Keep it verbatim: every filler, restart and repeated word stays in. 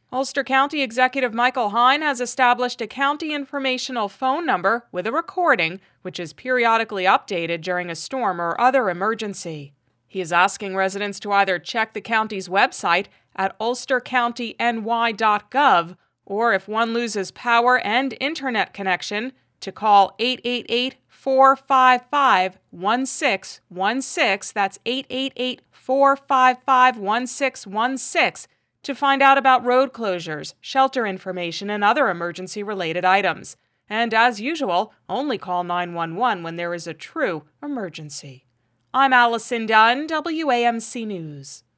Ulster County Executive Michael Hine has established a county informational phone number with a recording, which is periodically updated during a storm or other emergency. He is asking residents to either check the county's website at ulster county n y dot gov, or if one loses power and internet connection, to call eight eight eight, four five five, one six one six, that's eight eight eight, four five five, one six one six, to find out about road closures, shelter information, and other emergency-related items. And as usual, only call nine one one when there is a true emergency. I'm Allison Dunn, W A M C News.